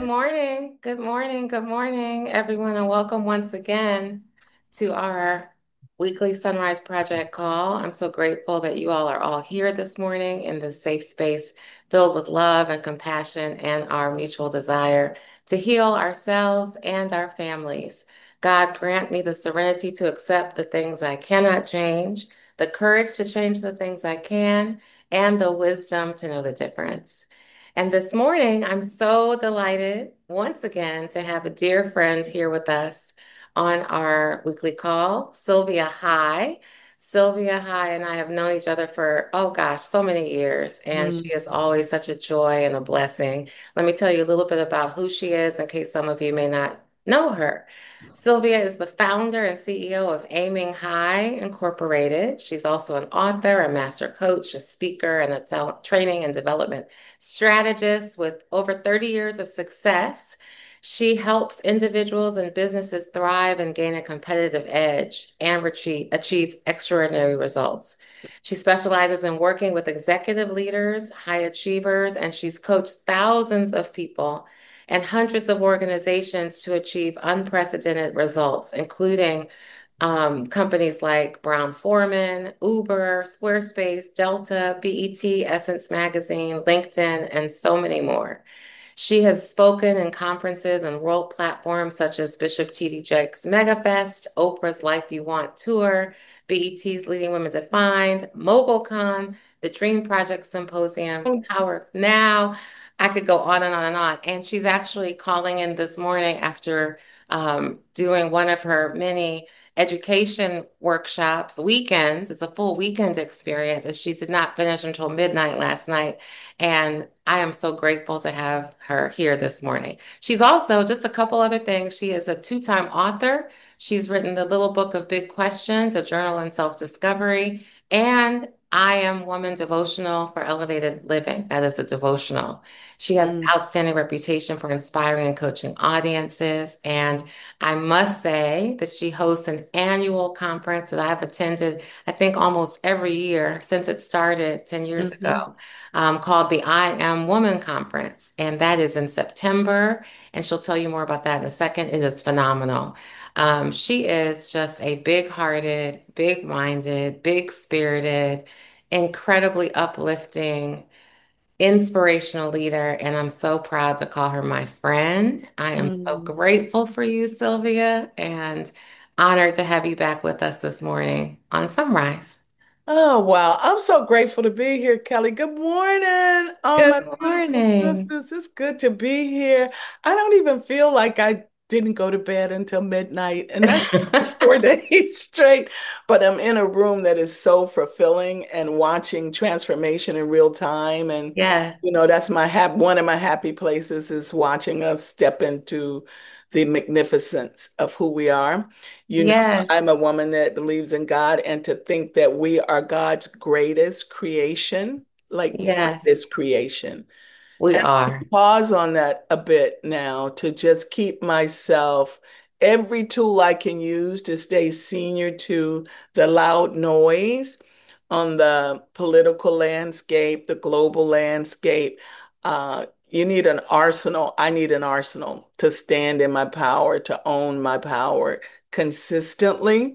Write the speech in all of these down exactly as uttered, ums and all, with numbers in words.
morning. Good morning. Good morning, everyone, and welcome once again to our weekly Sunrise Project call. I'm so grateful that you all are all here this morning in this safe space filled with love and compassion and our mutual desire to heal ourselves and our families. God grant me the serenity to accept the things I cannot change, the courage to change the things I can, and the wisdom to know the difference. And this morning, I'm so delighted once again to have a dear friend here with us on our weekly call, Sylvia High. Sylvia High and I have known each other for, oh gosh, so many years, and she Mm, is always such a joy and a blessing. Let me tell you a little bit about who she is in case some of you may not know her. Sylvia is the founder and C E O of Aiming High Incorporated. She's also an author, a master coach, a speaker, and a talent training and development strategist with over thirty years of success. She helps individuals and businesses thrive and gain a competitive edge and achieve, achieve extraordinary results. She specializes in working with executive leaders, high achievers, and she's coached thousands of people and hundreds of organizations to achieve unprecedented results, including um, companies like Brown Forman, Uber, Squarespace, Delta, B E T, Essence Magazine, LinkedIn, and so many more. She has spoken in conferences and world platforms such as Bishop T D Jakes MegaFest, Oprah's Life You Want Tour, B E T's Leading Women Defined, MogulCon, the Dream Project Symposium, Power Now. I could go on and on and on. And she's actually calling in this morning after um, doing one of her many education workshops, weekends. It's a full weekend experience, and she did not finish until midnight last night. And I am so grateful to have her here this morning. She's also, just a couple other things, she is a two-time author. She's written The Little Book of Big Questions, a journal in self-discovery, and I Am Woman devotional for elevated living. That is a devotional. She has an mm, outstanding reputation for inspiring and coaching audiences. And I must say that she hosts an annual conference that I've attended, I think, almost every year since it started ten years mhm, ago, um, called the I Am Woman Conference. And that is in September. And she'll tell you more about that in a second. It is phenomenal. Um, she is just a big-hearted, big-minded, big-spirited, incredibly uplifting, inspirational leader, and I'm so proud to call her my friend. I am so mm. grateful for you, Sylvia, and honored to have you back with us this morning on Sunrise. Oh, wow. I'm so grateful to be here, Kelly. Good morning. Oh, Good my beautiful morning. sisters. It's good to be here. I don't even feel like I didn't go to bed until midnight, and that's four days straight. But I'm in a room that is so fulfilling and watching transformation in real time. And, Yeah, you know, that's my hap one of my happy places is watching us step into the magnificence of who we are. You know, I'm yes, a woman that believes in God, and to think that we are God's greatest creation, like yes, greatest creation. we And are. pause on that a bit now to just keep myself every tool I can use to stay senior to the loud noise on the political landscape, the global landscape. Uh, you need an arsenal. I need an arsenal to stand in my power, to own my power consistently.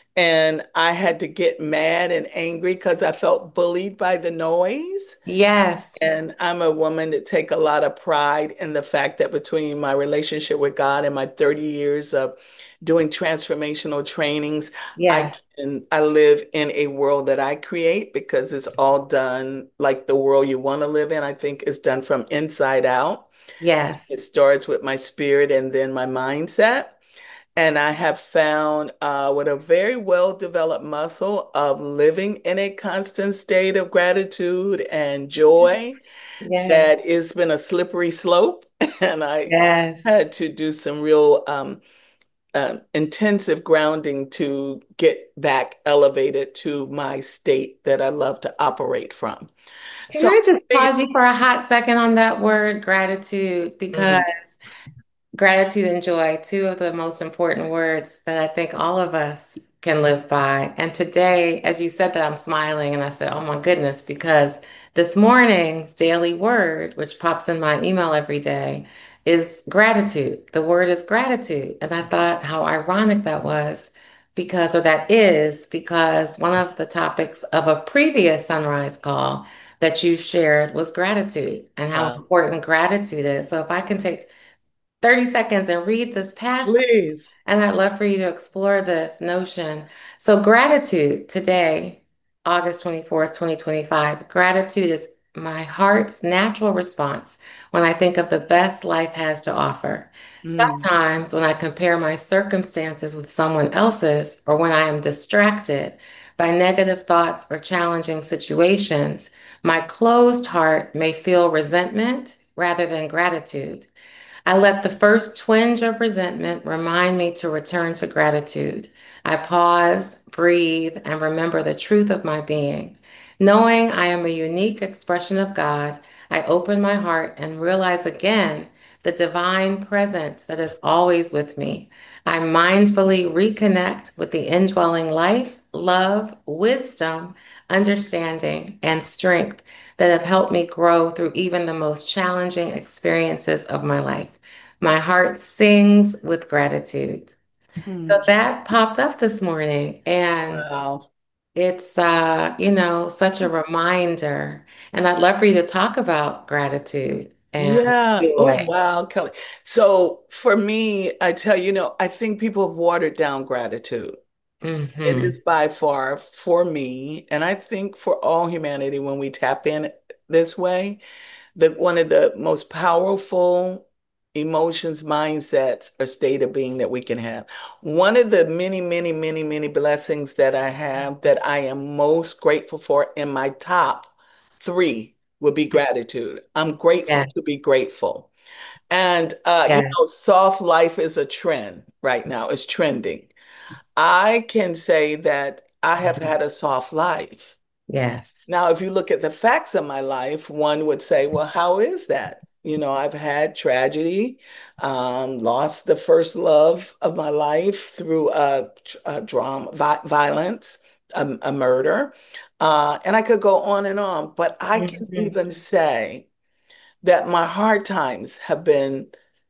And I had to get mad and angry because I felt bullied by the noise. Yes, And I'm a woman that take a lot of pride in the fact that between my relationship with God and my thirty years of doing transformational trainings, I yes, can I live in a world that I create because it's all done like the world you want to live in. I think it's done from inside out. yes, It starts with my spirit and then my mindset. And I have found uh, with a very well developed muscle of living in a constant state of gratitude and joy yes, that it's been a slippery slope. And I yes. had to do some real um, uh, intensive grounding to get back elevated to my state that I love to operate from. Can So, I just pause you for a hot second on that word gratitude? Because mhm, gratitude and joy, two of the most important words that I think all of us can live by. And today, as you said that, I'm smiling and I said, oh my goodness, because this morning's daily word, which pops in my email every day, is gratitude. The word is gratitude. And I thought how ironic that was because, or that is because one of the topics of a previous sunrise call that you shared was gratitude and how Wow. important gratitude is. So if I can take thirty seconds and read this past, Please. and I'd love for you to explore this notion. So, gratitude today, August twenty-fourth, twenty twenty-five, gratitude is my heart's natural response when I think of the best life has to offer. Mm, Sometimes, when I compare my circumstances with someone else's, or when I am distracted by negative thoughts or challenging situations, my closed heart may feel resentment rather than gratitude. I let the first twinge of resentment remind me to return to gratitude. I pause, breathe, and remember the truth of my being. Knowing I am a unique expression of God, I open my heart and realize again the divine presence that is always with me. I mindfully reconnect with the indwelling life, love, wisdom, understanding, and strength that have helped me grow through even the most challenging experiences of my life. My heart sings with gratitude. So mm. that popped up this morning, and Wow. it's uh, you know, such a reminder. And I'd love for you to talk about gratitude and Yeah. Oh, joy. wow, Kelly. So for me, I tell you, you know, I think people have watered down gratitude. It Hmm. is by far for me, and I think for all humanity, when we tap in this way, that one of the most powerful emotions, mindsets, or state of being that we can have. One of the many, many, many, many blessings that I have that I am most grateful for in my top three would be gratitude. I'm grateful Yeah, to be grateful. And, uh, you yeah, know, soft life is a trend right now, it's trending. I can say that I have had a soft life. yes. Now, if you look at the facts of my life, one would say, well, how is that? You know, I've had tragedy, um, lost the first love of my life through a, a drama, vi violence, a, a murder, uh, and I could go on and on. But I can Hmm. even say that my hard times have been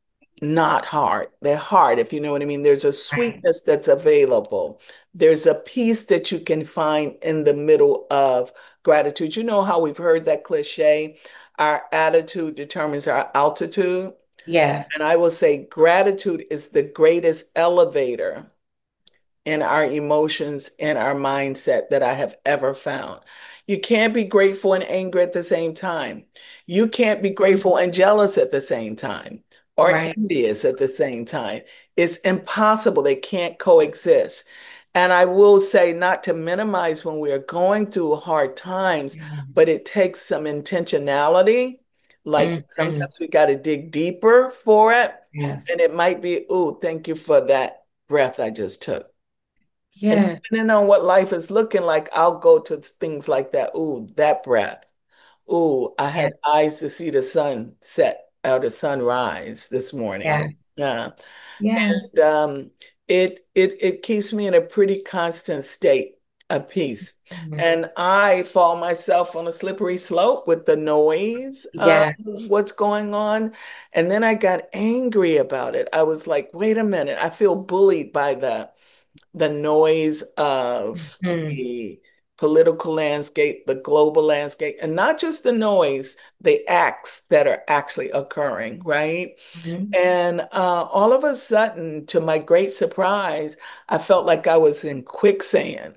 not hard. They're hard, if you know what I mean. There's a Right. sweetness that's available. There's a peace that you can find in the middle of gratitude. You know how we've heard that cliche, our attitude determines our altitude. Yes. And I will say gratitude is the greatest elevator in our emotions and our mindset that I have ever found. You can't be grateful and angry at the same time. You can't be grateful and jealous at the same time or Right. envious at the same time. It's impossible. They can't coexist. And I will say, not to minimize when we are going through hard times, but it takes some intentionality. Like Hmm. sometimes we got to dig deeper for it. Yes. And it might be, oh, thank you for that breath I just took. And Yes. depending on what life is looking like, I'll go to things like that. Ooh, that breath. Ooh, I Yeah. had eyes to see the sun set or the sunrise this morning. Yeah. Yeah. Yeah. And um, it it it keeps me in a pretty constant state of peace. Mhm. And I fall myself on a slippery slope with the noise of Yeah. what's going on. And then I got angry about it. I was like, wait a minute, I feel bullied by the the noise of Mhm. the political landscape, the global landscape, and not just the noise, the acts that are actually occurring, right? Mhm. And uh, all of a sudden, to my great surprise, I felt like I was in quicksand.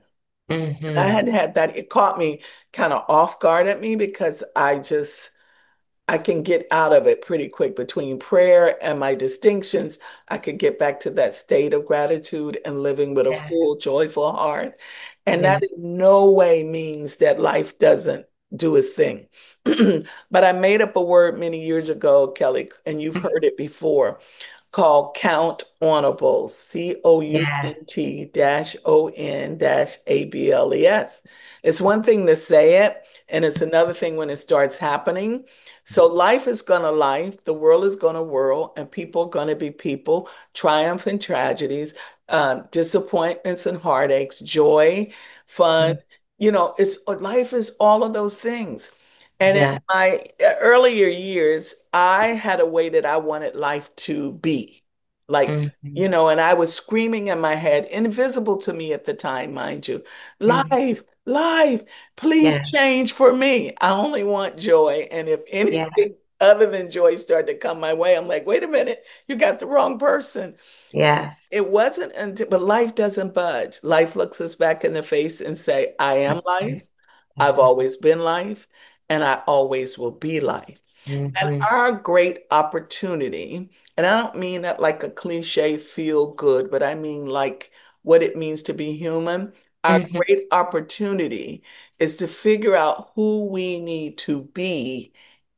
I Mhm. hadn't had that. It caught me kind of off guard at me because I just I can get out of it pretty quick between prayer and my distinctions. I could get back to that state of gratitude and living with a Yeah. full, joyful heart. And Yeah. that in no way means that life doesn't do its thing. But I made up a word many years ago, Kelly, and you've heard it before called Count Onables, C O U Yes. N T dash O N dash A B L E S. It's one thing to say it, and it's another thing when it starts happening. So life is gonna life, the world is gonna whirl, and people are gonna be people, triumph and tragedies, uh, disappointments and heartaches, joy, fun. Mhm. You know, it's life is all of those things. And in Yeah. my earlier years, I had a way that I wanted life to be. Like, you Hmm. know, and I was screaming in my head, invisible to me at the time, mind you, Hmm. life, life, please Yeah. change for me. I only want joy. And if Yeah. anything other than joy started to come my way, I'm like, wait a minute, you got the wrong person. Yes. It wasn't until, but life doesn't budge. Life looks us back in the face and say, I am That's life. right. I've That's right. always been life, and I always will be life. And Hmm. our great opportunity, and I don't mean that like a cliche feel good, but I mean like what it means to be human. Our Hmm. great opportunity is to figure out who we need to be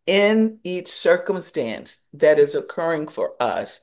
in each circumstance that is occurring for us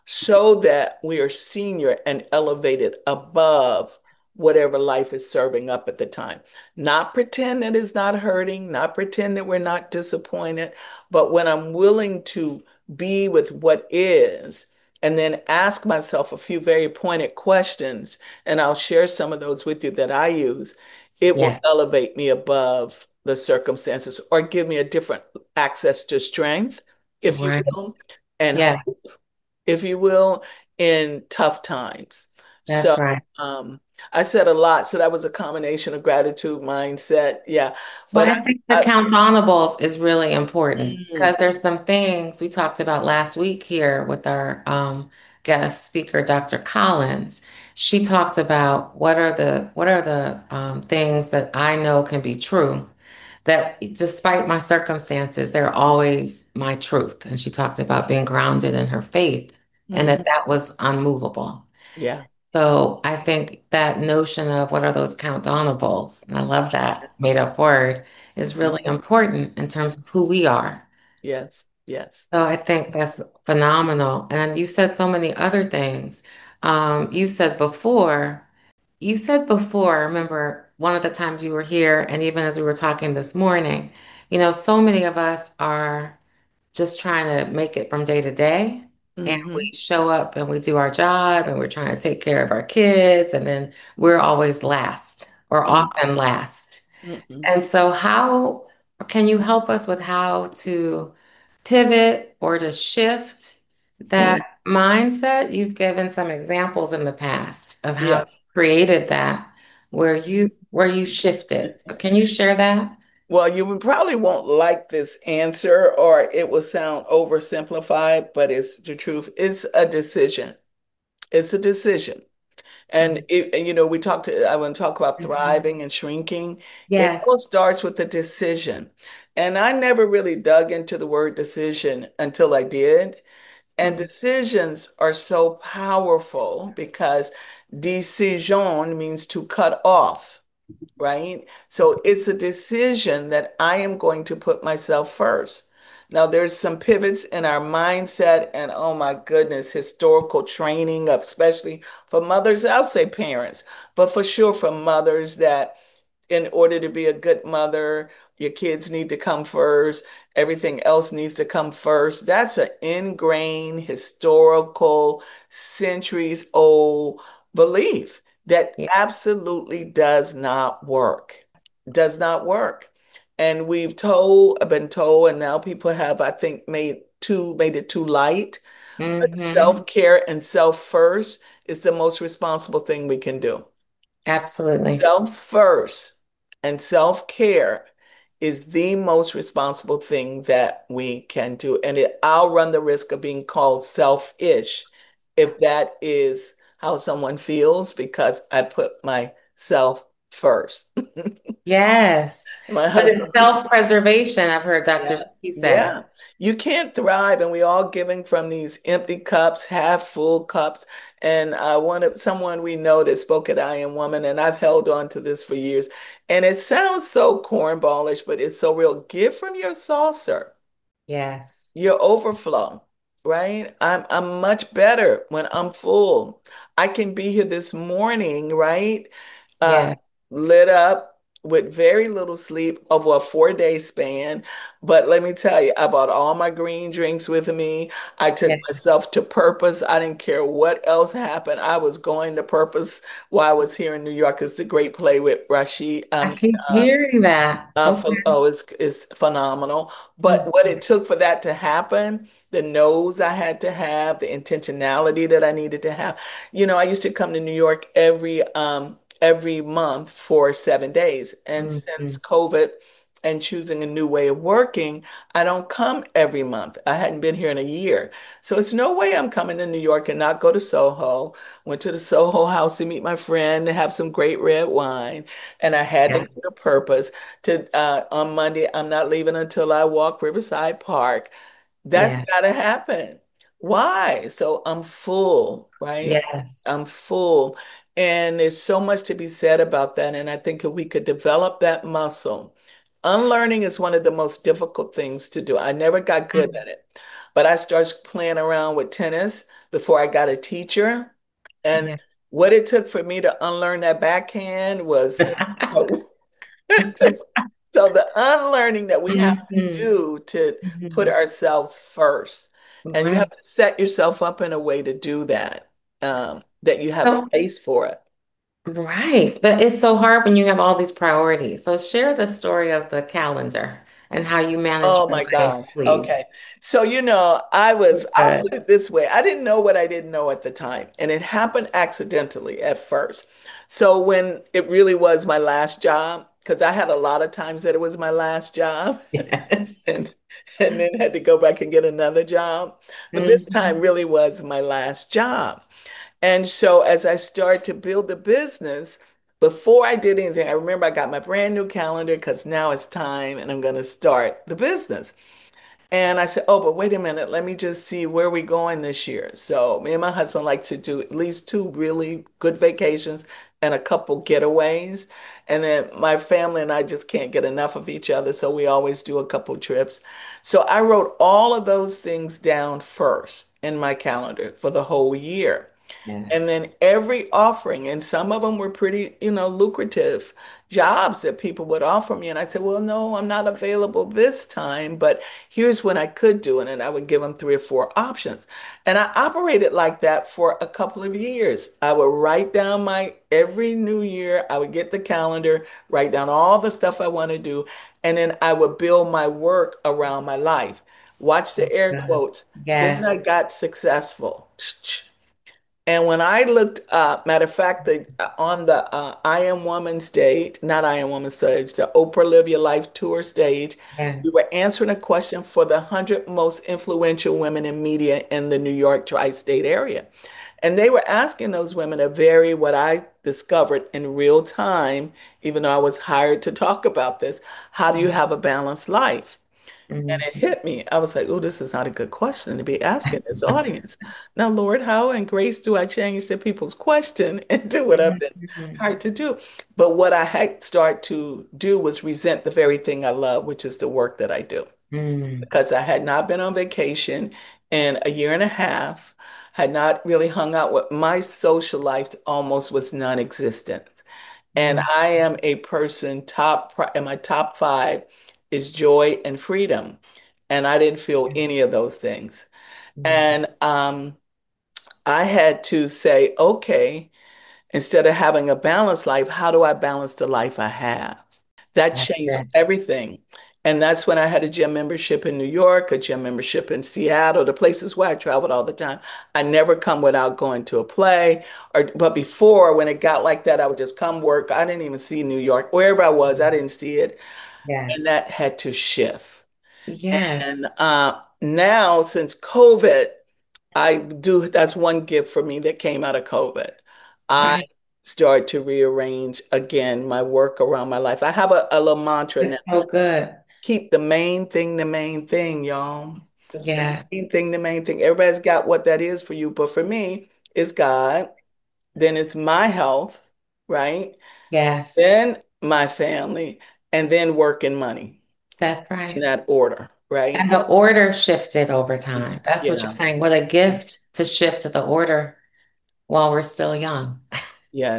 so that we are senior and elevated above whatever life is serving up at the time. Not pretend that it's not hurting, not pretend that we're not disappointed, but when I'm willing to be with what is, and then ask myself a few very pointed questions, and I'll share some of those with you that I use, it will Yeah. elevate me above the circumstances or give me a different access to strength, if you Right. will, and Yeah. hope, if you will, in tough times. So That's right. um, I said a lot. So that was a combination of gratitude, mindset. Yeah. Well, But I think the I, I countdonables is really important mm, because there's some things we talked about last week here with our um, guest speaker, Doctor Collins. She talked about what are the what are the um, things that I know can be true, that despite my circumstances, they're always my truth. And she talked about being grounded in her faith and that mhm, that was unmovable. yeah. So I think that notion of what are those countdownables, and I love that made up word, is really Mhm, important in terms of who we are. yes. Yes. So I think that's phenomenal. And you said so many other things. Um, you said before, you said before, I remember one of the times you were here, and even as we were talking this morning, you know, so many of us are just trying to make it from day to day. And we Hmm. show up and we do our job and we're trying to take care of our kids. And then we're always last or often last. Hmm. And so, how can you help us with how to pivot or to shift that mindset? You've given some examples in the past of how Yeah. you created that where you where you shifted. So can you share that? Well, you would probably won't like this answer or it will sound oversimplified, but it's the truth. It's a decision. It's a decision. And it, and, you know, we talked to, I want to talk about Mhm. thriving and shrinking. It Yes. all starts with the decision. And I never really dug into the word decision until I did. And Mhm. decisions are so powerful because decision means to cut off, right? So it's a decision that I am going to put myself first. Now, there's some pivots in our mindset, and oh my goodness, historical training of especially for mothers, I'll say parents, but for sure for mothers that in order to be a good mother, your kids need to come first. Everything else needs to come first. That's an ingrained, historical, centuries old belief that Yeah. absolutely does not work. Does not work. And we've told, been told, and now people have, I think, made too, made it too light. But Hmm. self-care and self first is the most responsible thing we can do. Absolutely. Self first and self care is the most responsible thing that we can do. And it, I'll run the risk of being called selfish if that is how someone feels because I put myself first. Yes. My But it's husband, self-preservation, I've heard yeah, Doctor Vicky say. yeah. You can't thrive, and we all giving from these empty cups, half full cups. And uh, one of someone we know that spoke at I Am Woman, and I've held on to this for years. And it sounds so cornballish, but it's so real. Give from your saucer, Yes. your overflow, right? I'm I'm much better when I'm full. I can be here this morning, right? Uh, Yeah. lit up. with very little sleep over a four day span. But let me tell you, I bought all my green drinks with me. I took Yeah. myself to Purpose. I didn't care what else happened. I was going to Purpose while I was here in New York. It's a great play with Rashid. I Um, keep uh, hearing that. uh, Okay. ph- oh, it's, it's phenomenal. But what Mhm. it took for that to happen, the nose I had to have, the intentionality that I needed to have. You know, I used to come to New York every um every month for seven days. And since Mhm. COVID and choosing a new way of working, I don't come every month. I hadn't been here in a year. So it's no way I'm coming to New York and not go to Soho. Went to the Soho House to meet my friend to have some great red wine. And I had to Yeah. go to Purpose to uh, on Monday. I'm not leaving until I walk Riverside Park. That's Yeah. got to happen. Why? So I'm full, right? Yes. I'm full. And there's so much to be said about that. And I think if we could develop that muscle, unlearning is one of the most difficult things to do. I never got good Mm. at it, but I started playing around with tennis before I got a teacher. And Yeah. what it took for me to unlearn that backhand was so the unlearning that we have to Mhm. do to put Mhm. ourselves first, and you have Right. to set yourself up in a way to do that, um, that you have So, space for it. right. But it's so hard when you have all these priorities. So share the story of the calendar and how you manage Oh your my life, gosh. please. Okay. So, you know, I was, I'll Good. put it this way. I didn't know what I didn't know at the time, and it happened accidentally at first. So when it really was my last job, because I had a lot of times that it was my last job. Yes. and and then had to go back and get another job. But this time Mhm. really was my last job. And so as I started to build the business, before I did anything, I remember I got my brand new calendar because now it's time and I'm going to start the business. And I said, oh, but wait a minute, let me just see where we going this year. So me and my husband like to do at least two really good vacations and a couple getaways. And then my family and I just can't get enough of each other, so we always do a couple trips. So I wrote all of those things down first in my calendar for the whole year. Yeah. And then every offering, and some of them were pretty, you know, lucrative jobs that people would offer me. And I said, well, no, I'm not available this time, but here's when I could do it. And I would give them three or four options. And I operated like that for a couple of years. I would write down my every new year, I would get the calendar, write down all the stuff I want to do, and then I would build my work around my life. Watch the air Good. quotes. Then Yes. I got successful. And when I looked up, matter of fact, the on the uh, I Am Woman stage, not I Am Woman stage, the Oprah Live Your Life tour stage, Yeah. we were answering a question for the one hundred most influential women in media in the New York tri-state area. And they were asking those women a very, what I discovered in real time, even though I was hired to talk about this, how do you have a balanced life? And it Mhm. hit me. I was like, oh, this is not a good question to be asking this audience. Now, Lord, how and grace do I change the people's question and do what I've been Mhm. hired to do? But what I had started to do was resent the very thing I love, which is the work that I do. Mhm. Because I had not been on vacation in a year and a half, had not really hung out with my social life almost was non-existent. And Mhm. I am a person top, pri- in my top five is joy and freedom. And I didn't feel any of those things. Mhm. And um, I had to say, okay, instead of having a balanced life, how do I balance the life I have? That That's changed good. everything. And that's when I had a gym membership in New York, a gym membership in Seattle, the places where I traveled all the time. I never come without going to a play. Or but before, when it got like that, I would just come work. I didn't even see New York. Wherever I was, I didn't see it. And Yes. that had to shift. Yes. And uh, now, since COVID, I do, that's one gift for me that came out of COVID. I Right. started to rearrange again my work around my life. I have a, a little mantra now. It's so good. Keep the main thing the main thing, y'all. The Yeah. main thing, the main thing. Everybody's got what that is for you. But for me, it's God. Then it's my health, right? Yes. Then my family, and then work and money That's in right. that order, right? And the order shifted over time. That's what you're Yeah. saying. What a gift to shift the order while we're still young. Yes.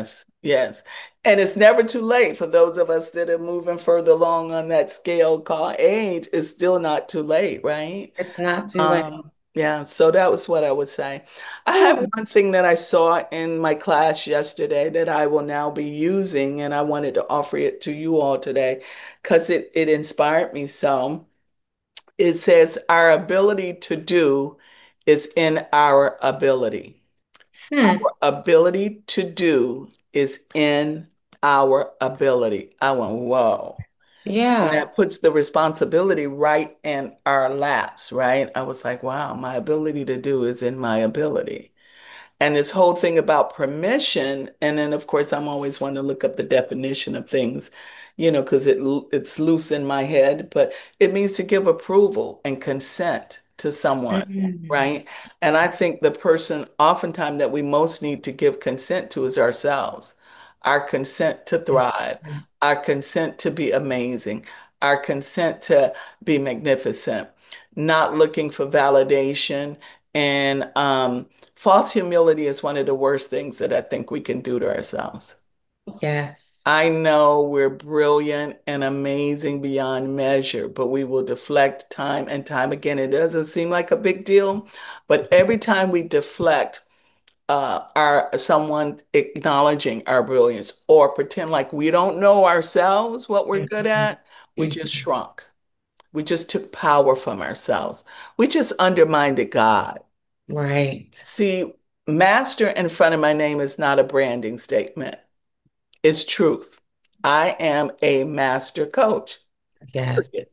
Yes. And it's never too late for those of us that are moving further along on that scale called age. It's still not too late, right? It's not too late. Um, yeah, so that was what I would say. I have Ooh. one thing that I saw in my class yesterday that I will now be using, and I wanted to offer it to you all today because it, it inspired me so. It says, our ability to do is in our ability. Hmm. Ability to do is in our ability. I went, whoa. And Yeah. that puts the responsibility right in our laps, right? I was like, wow, my ability to do is in my ability. And this whole thing about permission, and then of course I'm always wanting to look up the definition of things, you know, because it it's loose in my head, but it means to give approval and consent to someone, Mhm. right? And I think the person oftentimes that we most need to give consent to is ourselves. Our consent to thrive, our consent to be amazing, our consent to be magnificent, not looking for validation and um false humility is one of the worst things that I think we can do to ourselves. Yes. I know we're brilliant and amazing beyond measure, but we will deflect time and time again. It doesn't seem like a big deal, but every time we deflect uh, our someone acknowledging our brilliance or pretend like we don't know ourselves what we're good Mhm. at, we just Mhm. shrunk. We just took power from ourselves. We just undermined God. Right. See, master in front of my name is not a branding statement. It's truth. I am a master coach. Yes. Period.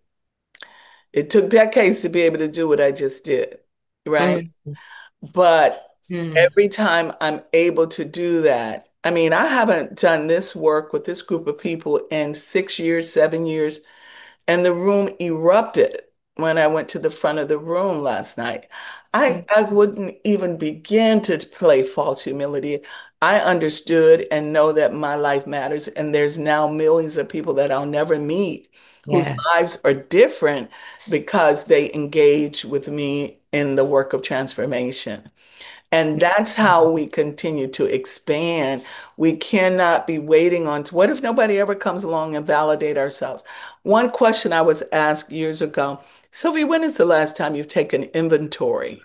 It took decades to be able to do what I just did, right? Mhm. But Mhm. every time I'm able to do that, I mean, I haven't done this work with this group of people in six years, seven years. And the room erupted when I went to the front of the room last night. I, I wouldn't even begin to play false humility. I understood and know that my life matters, and there's now millions of people that I'll never meet whose Yes. lives are different because they engage with me in the work of transformation. And that's how we continue to expand. We cannot be waiting on, what if nobody ever comes along and validate ourselves? One question I was asked years ago, Sylvia, when is the last time you've taken inventory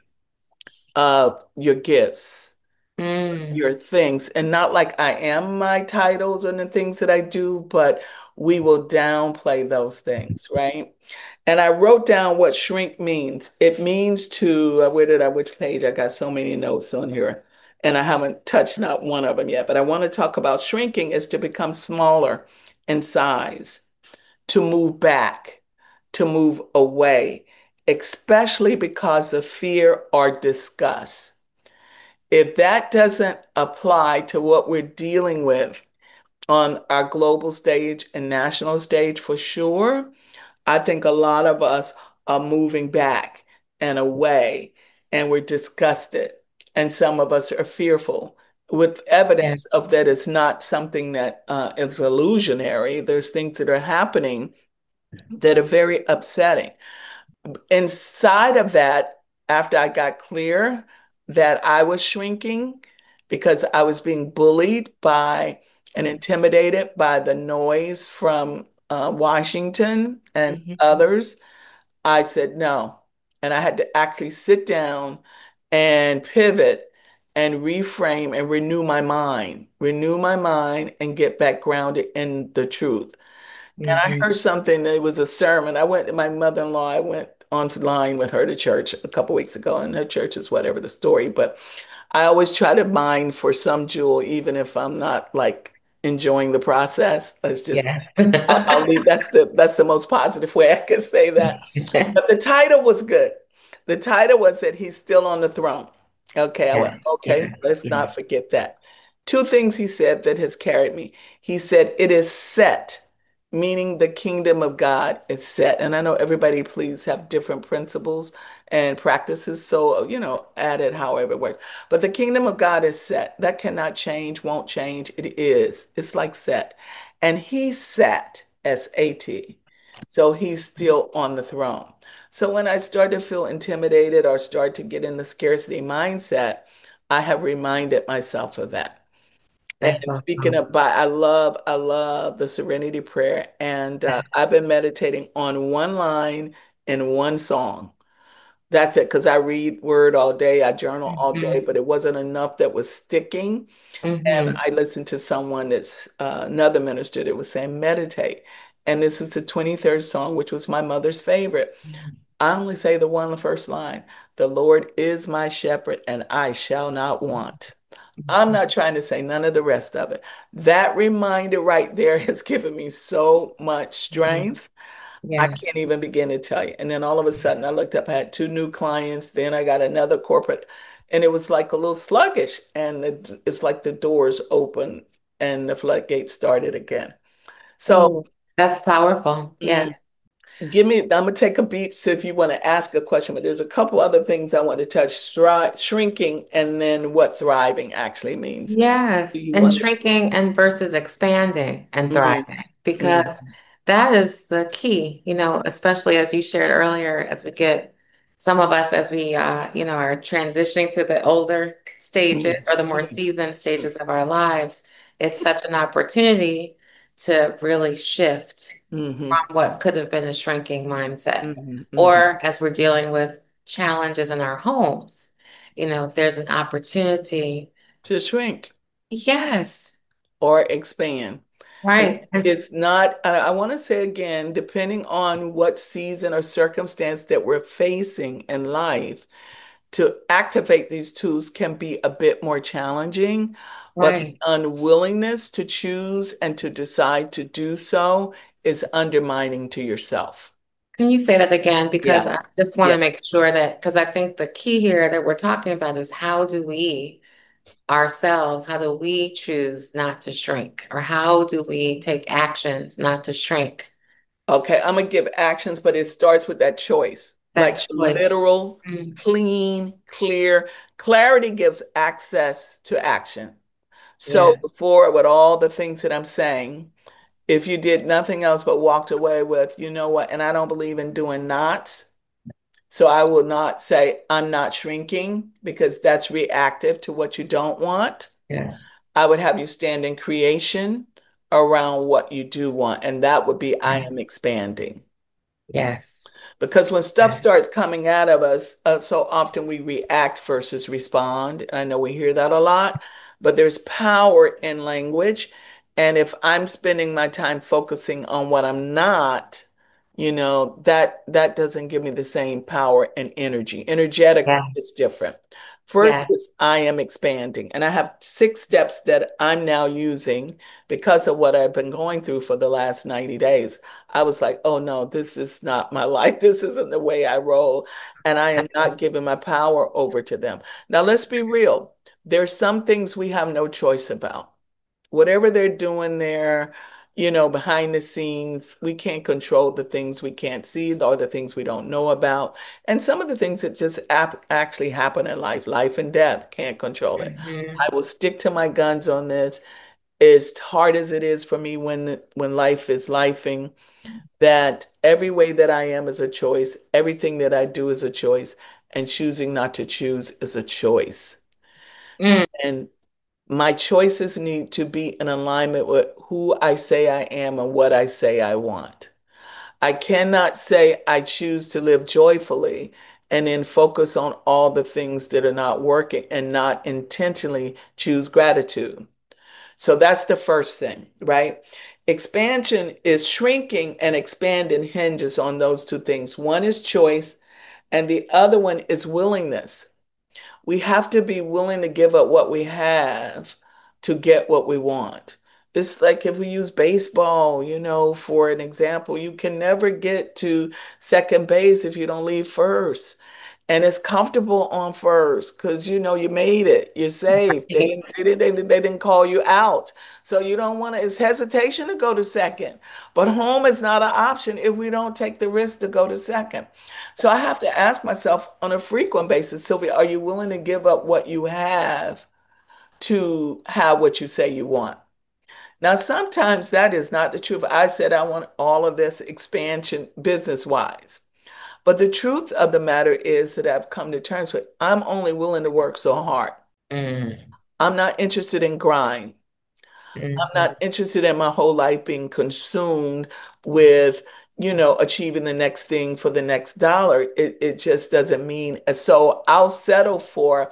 of your gifts, Mm. your things? And not like I am my titles and the things that I do, but we will downplay those things, right? And I wrote down what shrink means. It means to, uh, where did I, which page? I got so many notes on here, and I haven't touched not one of them yet. But I want to talk about shrinking is to become smaller in size, to move back, to move away, especially because of fear or disgust. If that doesn't apply to what we're dealing with on our global stage and national stage for sure, I think a lot of us are moving back and away, and we're disgusted. And some of us are fearful with Yes. evidence of that it's not something that uh, is illusionary. There's things that are happening that are very upsetting. Inside of that, after I got clear that I was shrinking because I was being bullied by and intimidated by the noise from uh, Washington and Mhm. others, I said no. And I had to actually sit down and pivot and reframe and renew my mind, renew my mind and get back grounded in the truth. And I Mhm. heard something, it was a sermon. I went to my mother-in-law, I went online with her to church a couple weeks ago, and her church is whatever the story, but I always try to mine for some jewel, even if I'm not like enjoying the process. Let's just Yes. I'll, I'll leave. That's the that's the most positive way I can say that. But the title was good. The title was that he's still on the throne. Okay, I went, Yes. okay, Yes. let's Yes. not forget that. Two things he said that has carried me. He said, it is set, meaning the kingdom of God is set. And I know everybody, please have different principles and practices. So, you know, add it however it works. But the kingdom of God is set. That cannot change, won't change. It is. It's like set. And he sat, S A T. So he's still on the throne. So when I start to feel intimidated or start to get in the scarcity mindset, I have reminded myself of that. And That's so speaking of, powerful. Bi- I love, I love the Serenity Prayer. And uh, I've been meditating on one line in one song. That's it, because I read word all day, I journal all day, Mhm. but it wasn't enough that was sticking. And Mhm. I listened to someone that's uh, another minister that was saying, meditate. And this is the twenty-third song, which was my mother's favorite. I only say the one, the first line, the Lord is my shepherd, and I shall not want. I'm not trying to say none of the rest of it. That reminder right there has given me so much Mhm. strength. I Yes. can't even begin to tell you. And then all of a sudden, I looked up, I had two new clients. Then I got another corporate, and it was like a little sluggish. And it, it's like the doors open and the floodgates started again. So, Oh, that's powerful. Yeah. mm, give me, I'm gonna take a beat. So if you want to ask a question, but there's a couple other things I want to touch: Stri shrinking, and then what thriving actually means. Do Yes, you and want to? shrinking and versus expanding and Mm, thriving, mm, because that is the key, you know, especially as you shared earlier, as we get some of us as we uh, you know, are transitioning to the older stages mm, or the more mm, seasoned stages of our lives, it's such an opportunity to really shift mm, from what could have been a shrinking mindset. mm, mm, Or as we're dealing with challenges in our homes, you know, there's an opportunity. to shrink Yes, or expand. And right. And it's not, I, I want to say again, depending on what season or circumstance that we're facing in life, to activate these tools can be a bit more challenging, but the right. unwillingness to choose and to decide to do so is undermining to yourself. Can you say that again? Because Yeah, I just want yeah. to make sure that, because I think the key here that we're talking about is how do we ourselves, how do we choose not to shrink? Or how do we take actions not to shrink? Okay, I'm gonna give actions, but it starts with that choice, like That choice. literal, Mm, clean, clear. Clarity gives access to action. So yeah, before, with all the things that I'm saying, if you did nothing else but walked away with, you know what, and I don't believe in doing nots, so I will not say I'm not shrinking because that's reactive to what you don't want. yeah, I would have you stand in creation around what you do want, and that would be I yeah. am expanding. Yes. Because when stuff Yeah. starts coming out of us, uh, so often we react versus respond. And I know we hear that a lot, but there's power in language. And if I'm spending my time focusing on what I'm not, you know, that that doesn't give me the same power and energy. Energetic Yeah. is different. First Yeah. is I am expanding. And I have six steps that I'm now using because of what I've been going through for the last ninety days. I was like, oh no, this is not my life. This isn't the way I roll. And I am not giving my power over to them. Now, let's be real. There's some things we have no choice about. Whatever they're doing there, you know, behind the scenes, we can't control the things we can't see or the things we don't know about. And some of the things that just ap actually happen in life, life and death, can't control it. Mhm. I will stick to my guns on this. As hard as it is for me when when life is lifing, that every way that I am is a choice, everything that I do is a choice, and choosing not to choose is a choice. Mm, And my choices need to be in alignment with who I say I am and what I say I want. I cannot say I choose to live joyfully and then focus on all the things that are not working and not intentionally choose gratitude. So that's the first thing, right? Expansion is shrinking, and expanding hinges on those two things. One is choice, and the other one is willingness. We have to be willing to give up what we have to get what we want. It's like if we use baseball, you know, for an example, you can never get to second base if you don't leave first. And it's comfortable on first because you know you made it. You're safe. They right. didn't, they didn't, they didn't call you out. So you don't want to, it's hesitation to go to second. But home is not an option if we don't take the risk to go to second. So I have to ask myself on a frequent basis, Sylvia, are you willing to give up what you have to have what you say you want? Now, sometimes that is not the truth. I said I want all of this expansion business wise. But the truth of the matter is that I've come to terms with I'm only willing to work so hard. Mm, I'm not interested in grind. I'm Mhm. not interested in my whole life being consumed with, you know, achieving the next thing for the next dollar. It it just doesn't mean. So I'll settle for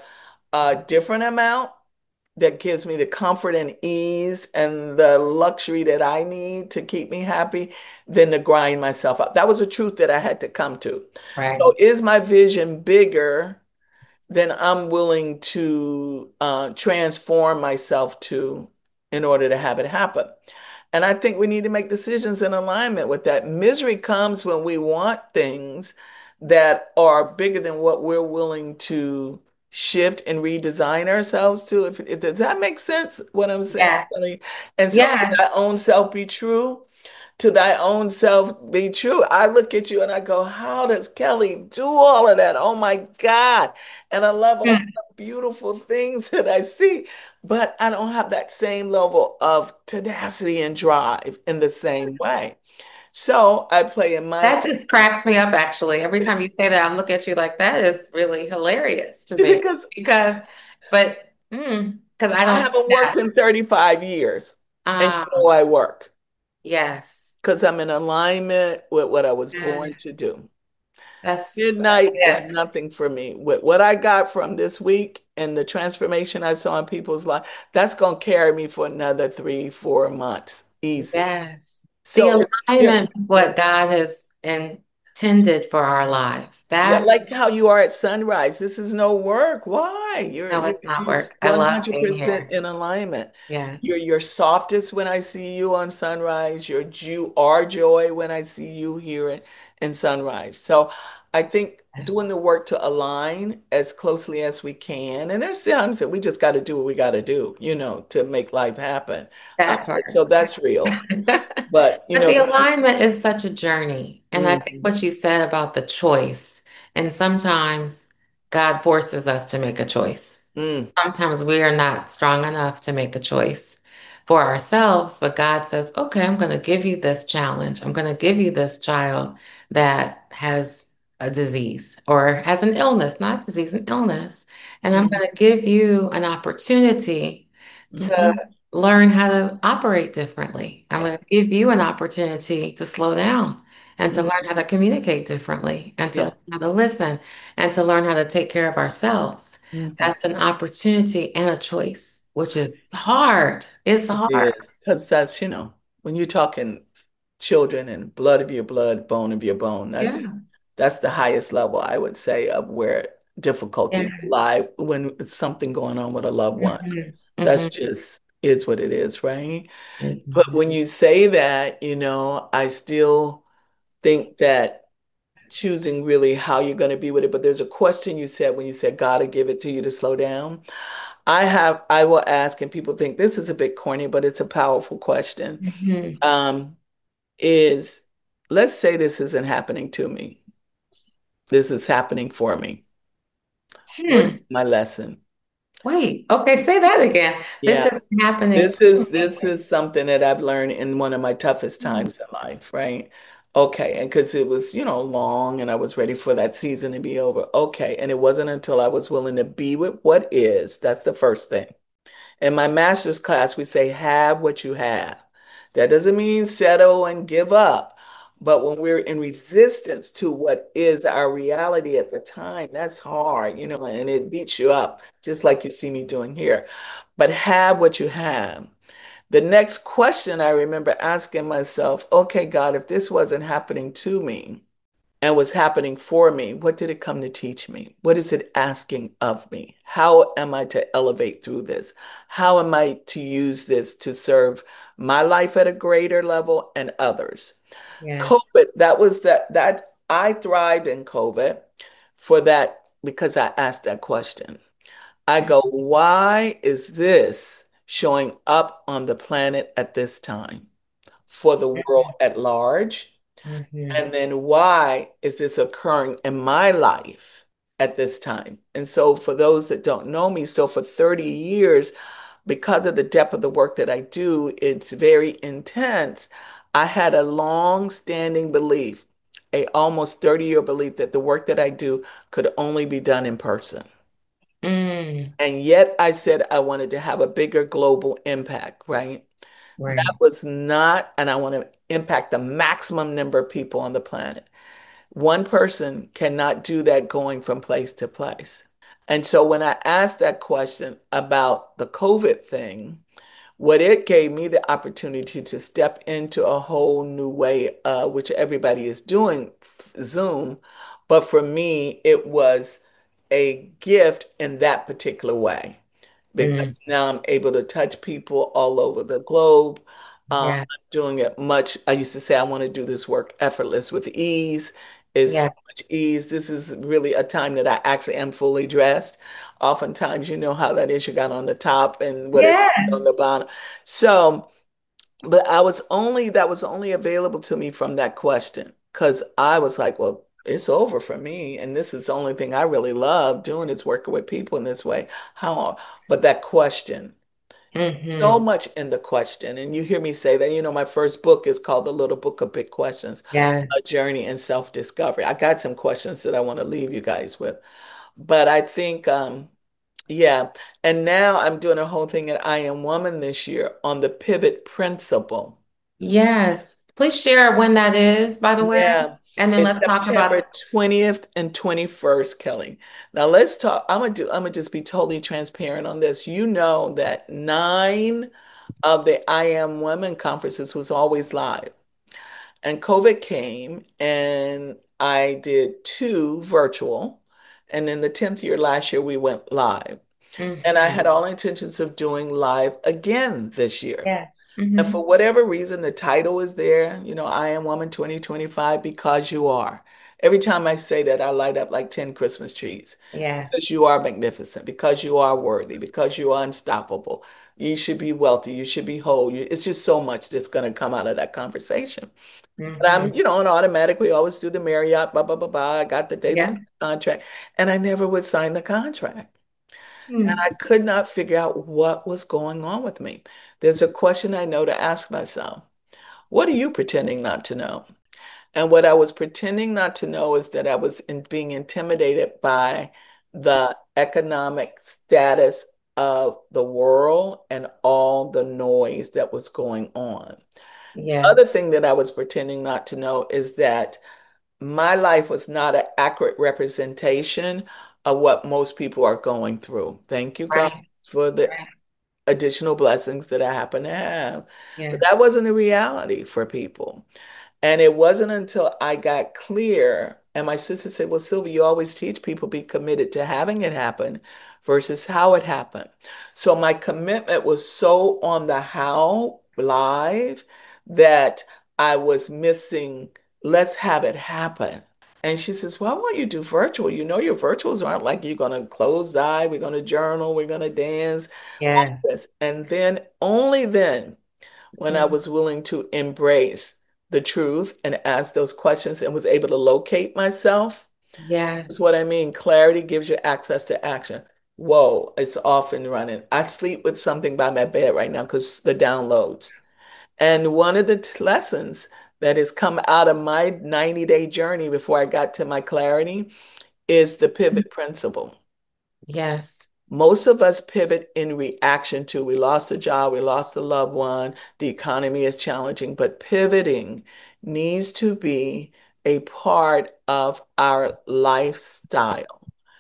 a different amount that gives me the comfort and ease and the luxury that I need to keep me happy than to grind myself up. That was a truth that I had to come to. Right. So is my vision bigger than I'm willing to uh, transform myself to in order to have it happen? And I think we need to make decisions in alignment with that. Misery comes when we want things that are bigger than what we're willing to shift and redesign ourselves to. If, if does that make sense, what I'm saying, Yeah. Kelly? And so, Yeah. thy own self be true. To thy own self be true. I look at you and I go, how does Kelly do all of that? Oh my God. And I love all Mm. the beautiful things that I see, but I don't have that same level of tenacity and drive in the same way. So I play in my That just cracks me up, actually. Every time you say that, I'm looking at you like that is really hilarious to me. because Because, but, mm, because I I don't do haven't worked that. in thirty-five years. And you Ah, know I work yes. because I'm in alignment with what I was born Yeah. to do. That's a Midnight is gift. nothing for me. What what I got from this week and the transformation I saw in people's life, that's gonna carry me for another three, four months. Easy. Yes. The So it's yeah, alignment with what God has intended for our lives. yeah, That, like how you are at sunrise. This is no work. Why? You're no, you're it's not you're work. I love being one hundred percent here. in alignment. Yeah. You're your softest when I see you on sunrise. You're you are joy when I see you here in, in sunrise. So I think doing the work to align as closely as we can. And there's times that we just got to do what we got to do, you know, to make life happen. Uh, That part. so that's real. But you But know, the the key. alignment is such a journey. And I think Mhm, what you said about the choice, and sometimes God forces us to make a choice. mm, Sometimes we are not strong enough to make a choice for ourselves, but God says, okay, I'm going to give you this challenge. I'm going to give you this child that has a disease or has an illness, not disease, an illness. And I'm mm, going to give you an opportunity to mhm, learn how to operate differently. I'm yeah, going to give you an opportunity to slow down and to learn mm, how to communicate differently and to learn yeah. how to listen and to learn how to take care of ourselves. Mhm. That's an opportunity and a choice, which is hard. It's It hard. is because that's, you know, when you're talking children and blood of your blood, bone of your bone, that's Yeah. that's the highest level I would say of where Yeah. difficulties lie when it's something going on with a loved one. Mhm. That's Mhm. just is what it is, right? But Mhm. when you say that, you know, I still think that choosing really how you're going to be with it. But there's a question you said when you said God will give it to you to slow down. I have, I will ask, and people think this is a bit corny, but it's a powerful question. Mhm. Um, is let's say this isn't happening to me. This is happening for me. What Hmm. is my lesson? Wait. Okay, say that again. This Yeah, is happening this to is me. this is something that I've learned in one of my toughest times in life, right? Okay, and because it was, you know, long and I was ready for that season to be over. Okay, and it wasn't until I was willing to be with what is, that's the first thing. In my master's class, we say, have what you have. That doesn't mean settle and give up. But when we're in resistance to what is our reality at the time, that's hard, you know, and it beats you up, just like you see me doing here. But have what you have. The next question I remember asking myself, okay, God, if this wasn't happening to me, and was happening for me, what did it come to teach me? What is it asking of me? How am I to elevate through this? How am I to use this to serve my life at a greater level and others? Yeah. COVID, that was that that I thrived in COVID for that because I asked that question. I go, why is this showing up on the planet at this time for the world at large? Mhm. And then why is this occurring in my life at this time? And so, for those that don't know me, so for thirty years, because of the depth of the work that I do, it's very intense. I had a long standing belief, a almost thirty year belief that the work that I do could only be done in person. Mm, And yet I said I wanted to have a bigger global impact, right? That right. was not, and I want to impact the maximum number of people on the planet. One person cannot do that going from place to place. And so when I asked that question about the COVID thing, what it gave me the opportunity to step into a whole new way, uh, which everybody is doing, Zoom. But for me, it was a gift in that particular way Mm, because now I'm able to touch people all over the globe. Uh, yeah. I'm doing it much. I used to say I want to do this work effortless with ease. Is so Yeah. much ease. This is really a time that I actually am fully dressed. Oftentimes, you know how that is. You got on the top and whatever on the Yes. bottom. So, but I was only that was only available to me from that question because I was like, well, it's over for me, and this is the only thing I really love doing is working with people in this way. How? But that question, so Hmm. much in the question, and you hear me say that. You know, my first book is called The Little Book of Big Questions: Yes. A Journey in Self-Discovery. I got some questions that I want to leave you guys with, but I think, um, yeah. And now I'm doing a whole thing at I Am Woman this year on the pivot principle. Yes. Please share when that is, by the way. Yeah, And then it's let's talk about, September twentieth and twenty-first, Kelly. Now let's talk. I'm gonna do, I'm gonna just be totally transparent on this. You know that nine of the I Am Women conferences was always live. And COVID came and I did two virtual. And in the tenth year last year, we went live. And I hmm had all intentions of doing live again this year. yes. And Hmm. for whatever reason, the title is there, you know, I Am Woman twenty twenty-five because you are. Every time I say that, I light up like ten Christmas trees Yes. because you are magnificent, because you are worthy, because you are unstoppable. You should be wealthy, you should be whole. You, it's just so much that's going to come out of that conversation. But I'm, Hmm. you know, and automatically always do the Marriott, blah, blah, blah, blah. I got the dates on Yeah. the contract, and I never would sign the contract. And Mm. I could not figure out what was going on with me. There's a question I know to ask myself. What are you pretending not to know? And what I was pretending not to know is that I was in, being intimidated by the economic status of the world and all the noise that was going on. Other Yes. thing that I was pretending not to know is that my life was not an accurate representation of what most people are going through. Thank you, God, Right. for the Right. additional blessings that I happen to have. But Yes. that wasn't a reality for people. And it wasn't until I got clear, and my sister said, well, Sylvia, you always teach people be committed to having it happen versus how it happened. So my commitment was so on the how live that I was missing, let's have it happen. And she says, why won't you do virtual? You know, your virtuals aren't like you're going to close the eye, we're going to journal, we're going to dance, all Yes. this. And then, only then, when I Mm. was willing to embrace the truth and ask those questions and was able to locate myself, is what Yes. I mean. Clarity gives you access to action. Whoa, it's off and running. I sleep with something by my bed right now because the downloads. And one of the t- lessons that has come out of my ninety day journey before I got to my clarity is the pivot principle. Yes. Most of us pivot in reaction to we lost a job, we lost a loved one, the economy is challenging, but pivoting needs to be a part of our lifestyle.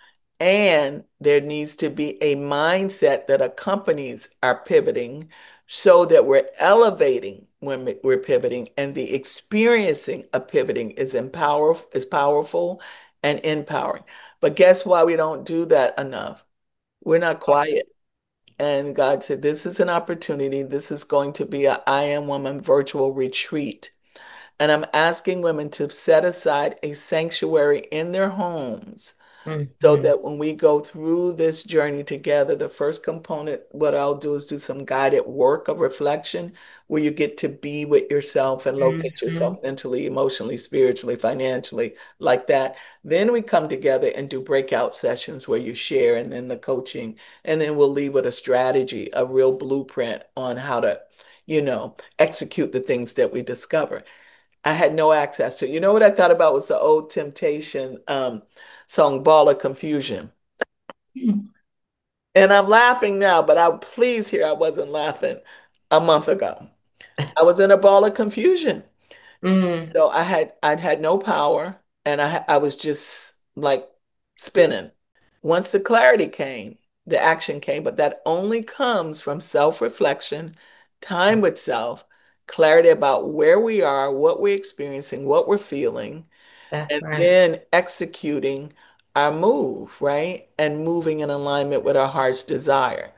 And there needs to be a mindset that accompanies our pivoting so that we're elevating when we're pivoting and the experiencing of pivoting is empower is powerful and empowering. But guess why we don't do that enough? We're not quiet. And God said, this is an opportunity. This is going to be a I Am Woman virtual retreat. And I'm asking women to set aside a sanctuary in their homes so Hmm. that when we go through this journey together, the first component, what I'll do is do some guided work of reflection where you get to be with yourself and locate Hmm. yourself mentally, emotionally, spiritually, financially, like that. Then we come together and do breakout sessions where you share and then the coaching. And then we'll leave with a strategy, a real blueprint on how to, you know, execute the things that we discover. I had no access to. You know what I thought about was the old Temptation um, song, Ball of Confusion. And I'm laughing now, but I please hear I wasn't laughing a month ago. I was in a ball of confusion. Mm, So I had I'd had no power and I I was just like spinning. Once the clarity came, the action came, but that only comes from self-reflection, time with self, clarity about where we are, what we're experiencing, what we're feeling, that's and right. then executing our move, right? And moving in alignment with our heart's desire.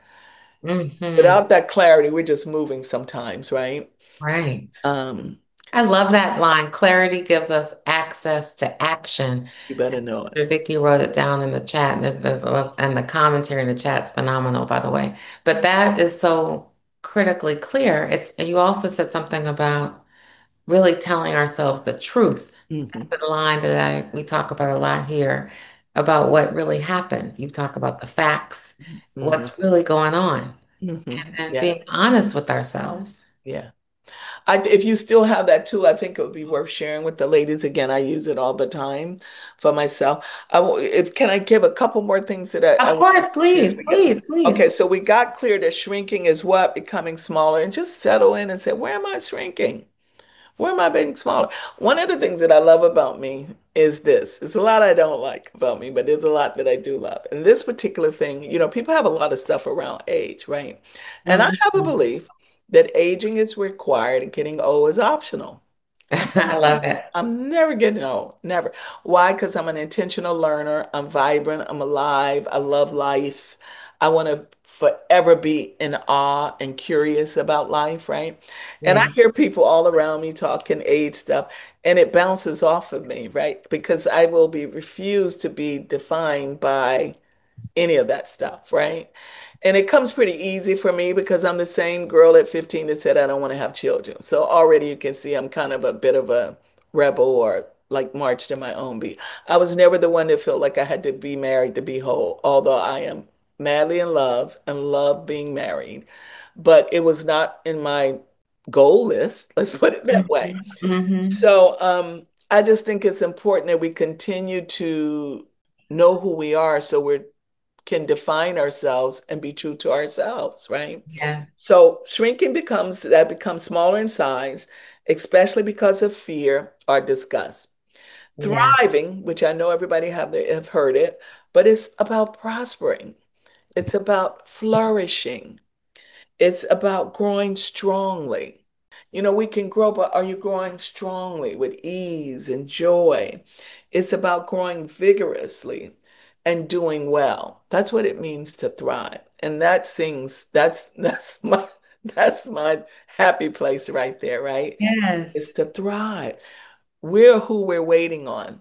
Hmm. Without that clarity, we're just moving sometimes, right? Right. Um, I love that line. Clarity gives us access to action. you better know it. Vicky wrote it down in the chat, and the, the- and the commentary in the chat's phenomenal, by the way. But that is so critically clear. It's you also said something about really telling ourselves the truth. Hmm. That's the line that I we talk about a lot here about what really happened. You talk about the facts, Hmm. what's really going on, Hmm. and Yeah, being honest with ourselves. yeah. I, if you still have that tool, I think it would be worth sharing with the ladies. Again, I use it all the time for myself. I, will- if can I give a couple more things that I, I Of want to course, piece please, together? please, please. Okay, so we got clear that shrinking is what? Becoming smaller, and just settle in and say, where am I shrinking? Where am I being smaller? One of the things that I love about me is this. There's a lot I don't like about me, but there's a lot that I do love. And this particular thing, you know, people have a lot of stuff around age, right? And I have a Mhm. belief that aging is required and getting old is optional. I'm I love it. I'm never getting old, never. Why? Because I'm an intentional learner. I'm vibrant. I'm alive. I love life. I want to forever be in awe and curious about life, right? And I Yeah, hear people all around me talking age stuff, and it bounces off of me, right? Because I will be refused to be defined by any of that stuff, right? And it comes pretty easy for me because I'm the same girl at fifteen that said I don't want to have children. So already you can see I'm kind of a bit of a rebel or like marched in my own beat. I was never the one that felt like I had to be married to be whole, although I am madly in love and love being married. But it was not in my goal list, let's put it that way. hmm. So um, I just think it's important that we continue to know who we are so we can define ourselves and be true to ourselves, right? Yeah, So shrinking becomes that becomes smaller in size, especially because of fear or disgust. yeah, Thriving, which I know everybody have have heard it, but it's about prospering. It's about flourishing. It's about growing strongly. You know, we can grow, but are you growing strongly with ease and joy? It's about growing vigorously and doing well. That's what it means to thrive. And that sings, that's that's my that's my happy place right there, right? It's yes. to thrive. We're who we're waiting on.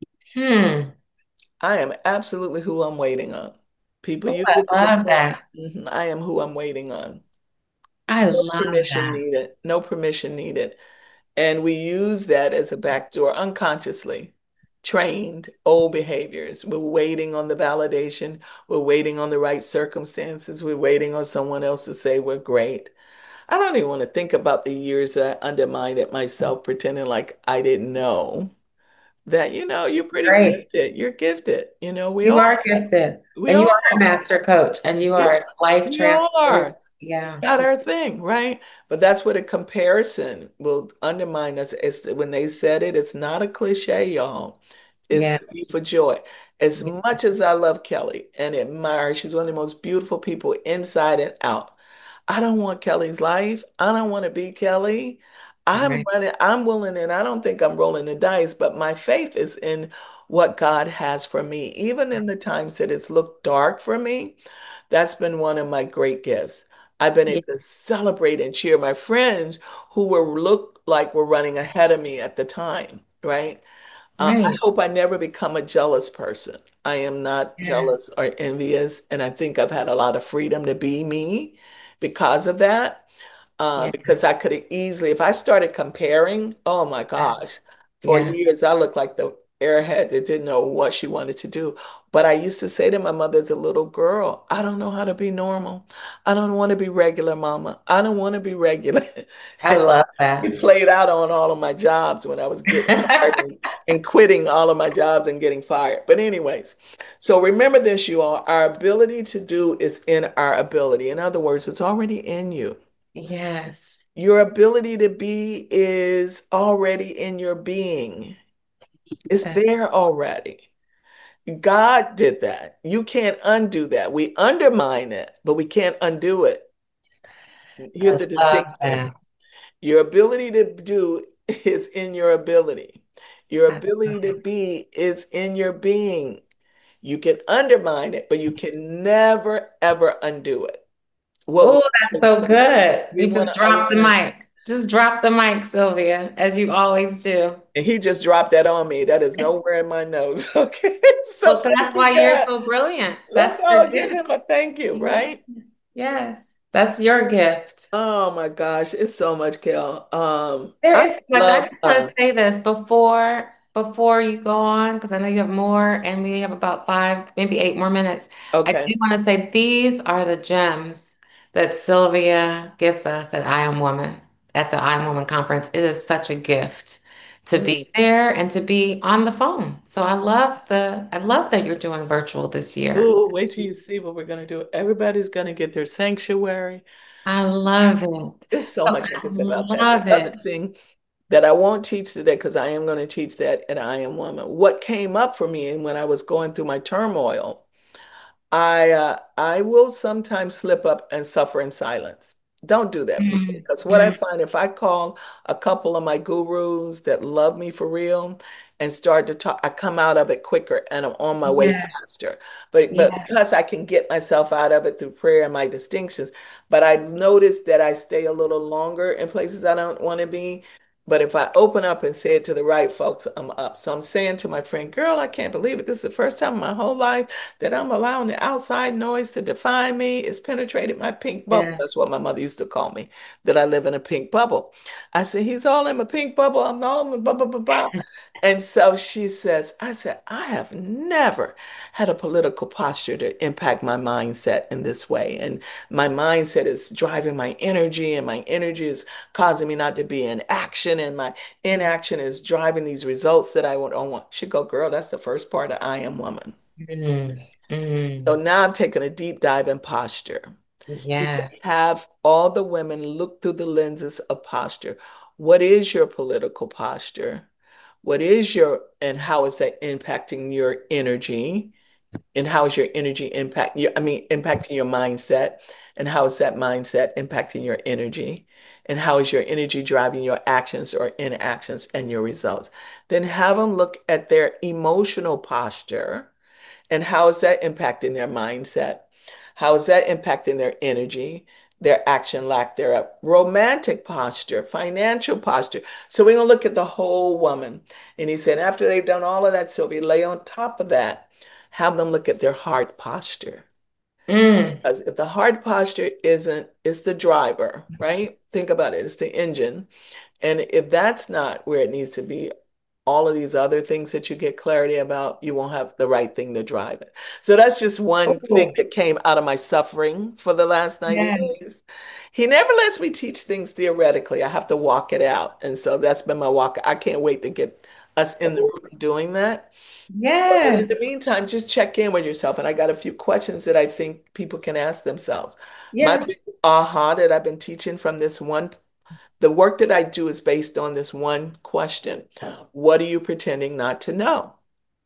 Hmm. I am absolutely who I'm waiting on. People Oh, use I it as a love point. that. Mhm. I am who I'm waiting on. I No love permission that. needed. No permission needed. And we use that as a backdoor unconsciously. Trained old behaviors. We're waiting on the validation. We're waiting on the right circumstances. We're waiting on someone else to say we're great. I don't even want to think about the years that I undermined it myself, pretending like I didn't know that, you know, you're pretty Great. gifted. You're gifted. You know, we You all, are gifted, we and you all are a are. master coach, and you We, are a life we all transformer. are. Yeah. Not our thing, right? But that's what a comparison will undermine us. It's when they said it, it's not a cliche, y'all. It's Yeah. the thief for joy. As Yeah. much as I love Kelly and admire her, she's one of the most beautiful people inside and out. I don't want Kelly's life. I don't want to be Kelly. I'm Right. running, I'm willing, and I don't think I'm rolling the dice, but my faith is in what God has for me. Even in the times that it's looked dark for me, that's been one of my great gifts. I've been Yeah. able to celebrate and cheer my friends who were look like were running ahead of me at the time, right? Uh, I Right. hope I never become a jealous person. I am not Yeah. jealous or envious, and I think I've had a lot of freedom to be me because of that. Uh, Yeah. because I could have easily, if I started comparing, oh my Yeah. gosh, for Yeah. years I looked like the airhead that didn't know what she wanted to do. But I used to say to my mother as a little girl, I don't know how to be normal. I don't want to be regular, mama. I don't want to be regular. I love It that. played out on all of my jobs when I was getting fired and, and quitting all of my jobs and getting fired. But anyways, so remember this, you all, our ability to do is in our ability. In other words, it's already in you. Yes. Your ability to be is already in your being. It's That, there already. God did that. You can't undo that. We undermine it, but we can't undo it. I Here's the love distinction. that. Your ability to do is in your ability. Your I love ability to it. be is in your being. You can undermine it, but you can never, ever undo it. What Oh, that's so good. we You want just to dropped the unlearn. mic. Just drop the mic, Sylvia, as you always do. And he just dropped that on me. That is nowhere in my notes. Okay. So Well, thank that's you, why you're God. so brilliant. Let's That's your all give gift. him a thank you, Yes. right? Yes. That's your gift. Oh my gosh, it's so much, Kel. Um, There I is much. I love, just want uh, to say this before before you go on, because I know you have more, and we have about five, maybe eight more minutes. I do okay. want to say these are the gems that Sylvia gives us at I Am Woman, at the I Am Woman conference. It is such a gift to Mm. be there and to be on the phone. So I love the I love that you're doing virtual this year. Ooh, wait till you see what we're gonna do. Everybody's gonna get their sanctuary. I love it. There's so So much I I can say about that. The love other it. thing that I won't teach today, because I am going to teach that at I Am Woman. What came up for me when I was going through my turmoil, I uh, I will sometimes slip up and suffer in silence. Don't do that, people, Mm, because what I mm, find if I call a couple of my gurus that love me for real and start to talk, I come out of it quicker and I'm on my way yeah, faster. But but yeah, because I can get myself out of it through prayer and my distinctions, but I notice that I stay a little longer in places I don't want to be. But if I open up and say it to the right folks, I'm up. So I'm saying to my friend, girl, I can't believe it. This is the first time in my whole life that I'm allowing the outside noise to define me. It's penetrated my pink bubble. yeah. That's what my mother used to call me, that I live in a pink bubble. I said, he's all in my pink bubble. I'm all in blah, blah, blah, blah. And so she says, I said, I have never had a political posture to impact my mindset in this way. And my mindset is driving my energy, and my energy is causing me not to be in action, and my inaction is driving these results that I don't want. She go, girl, that's the first part of I Am Woman. Mm, So mm, now I'm taking a deep dive in posture. He said, yeah. have all the women look through the lenses of posture. What is your political posture? What is your, and how is that impacting your energy? And how is your energy impact your, I mean, impacting your mindset? And how is that mindset impacting your energy? And how is your energy driving your actions or inactions and your results? Then have them look at their emotional posture and how is that impacting their mindset? How is that impacting their energy, their action, lack thereof? Romantic posture, financial posture. So we're going to look at the whole woman. And he said, after they've done all of that, Sylvia, lay on top of that, have them look at their heart posture. Mm, Because if the heart posture isn't, it's the driver, right? Think about it, it's the engine. And if that's not where it needs to be, all of these other things that you get clarity about, you won't have the right thing to drive it. So that's just one thing oh, that came out of my suffering for the last ninety yeah. days. He never lets me teach things theoretically. I have to walk it out. And so that's been my walk. I can't wait to get us in the Oh, room doing that. But in yes. the meantime, just check in with yourself. And I got a few questions that I think people can ask themselves. My Yes. big aha that I've been teaching from this one, the work that I do is based on this one question. What are you pretending not to know?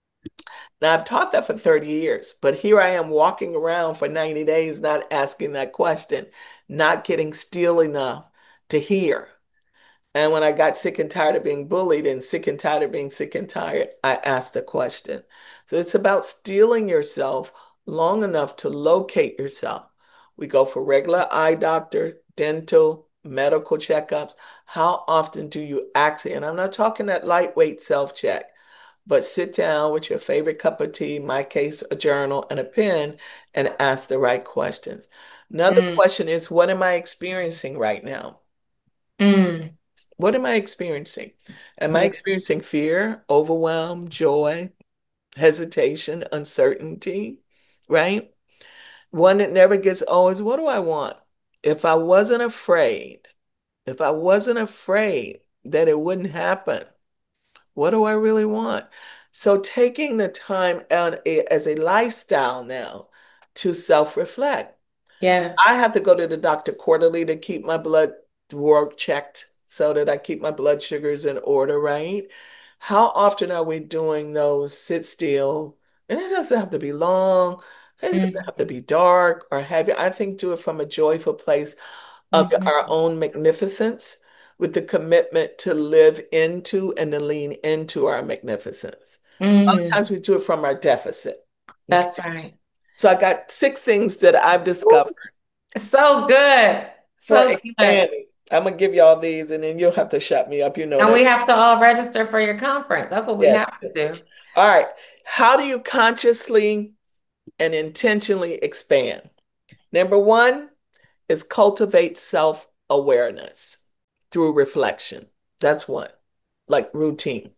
Now, I've taught that for thirty years, but here I am walking around for ninety days not asking that question, not getting still enough to hear. And when I got sick and tired of being bullied and sick and tired of being sick and tired, I asked the question. So it's about stealing yourself long enough to locate yourself. We go for regular eye doctor, dental, medical checkups. How often do you actually, and I'm not talking that lightweight self-check, but sit down with your favorite cup of tea, in my case, a journal and a pen, and ask the right questions. Another Mm, question is, what am I experiencing right now? mm. What am I experiencing? Am I Yeah. experiencing fear, overwhelm, joy, hesitation, uncertainty? Right? One that never gets old is, what do I want? If I wasn't afraid, if I wasn't afraid that it wouldn't happen, what do I really want? So taking the time on a, as a lifestyle now to self-reflect. Yes. I have to go to the doctor quarterly to keep my blood work checked so that I keep my blood sugars in order, right? How often are we doing those sit still? And it doesn't have to be long. It doesn't Mm-hmm. have to be dark or heavy. I think do it from a joyful place of our Mm-hmm. own magnificence with the commitment to live into and to lean into our magnificence. Other Mm, times we do it from our deficit. Okay. that's right. So I got six things that I've discovered Ooh, so good. for So good. expanding. I'm gonna give y'all these and then you'll have to shut me up. You know And that. we have to all register for your conference. That's what we Yes. have to do. All right. How do you consciously and intentionally expand? Number one is cultivate self-awareness through reflection. That's one, like routine.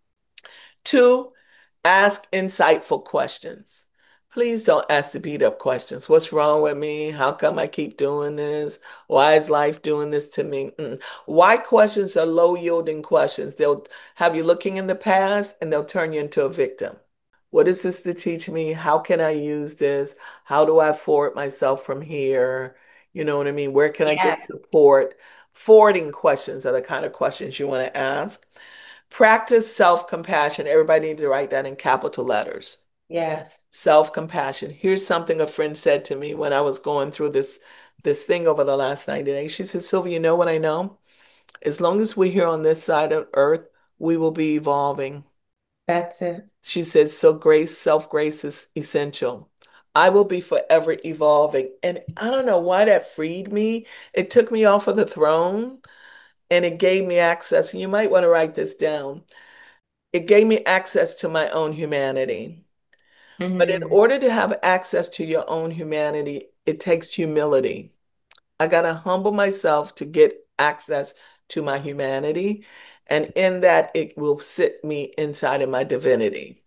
Two, ask insightful questions. Please don't ask the beat up questions. What's wrong with me? How come I keep doing this? Why is life doing this to me? Mm. Why questions are low yielding questions. They'll have you looking in the past and they'll turn you into a victim. What is this to teach me? How can I use this? How do I forward myself from here? You know what I mean? Where can I get Yes. support? Forwarding questions are the kind of questions you want to ask. Practice self-compassion. Everybody needs to write that in capital letters. Yes. Self-compassion. Here's something a friend said to me when I was going through this this thing over the last ninety days. She said, Sylvia, you know what I know? As long as we're here on this side of earth, we will be evolving. That's it. She said, so grace, self-grace is essential. I will be forever evolving. And I don't know why that freed me. It took me off of the throne and it gave me access. And you might want to write this down. It gave me access to my own humanity. But in Hmm. order to have access to your own humanity, it takes humility. I got to humble myself to get access to my humanity. And in that, it will sit me inside of my divinity.